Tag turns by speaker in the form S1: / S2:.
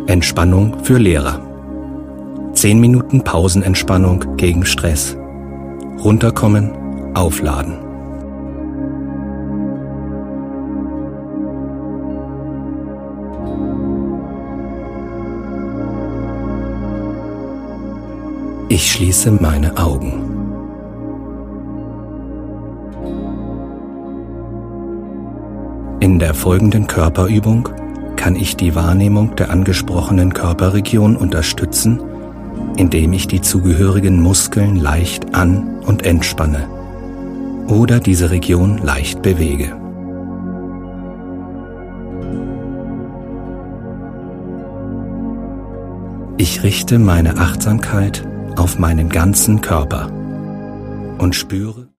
S1: Entspannung für Lehrer. 10 Minuten Pausenentspannung gegen Stress. Runterkommen, aufladen. Ich schließe meine Augen. In der folgenden Körperübung kann ich die Wahrnehmung der angesprochenen Körperregion unterstützen, indem ich die zugehörigen Muskeln leicht an- und entspanne oder diese Region leicht bewege. Ich richte meine Achtsamkeit auf meinen ganzen Körper und spüre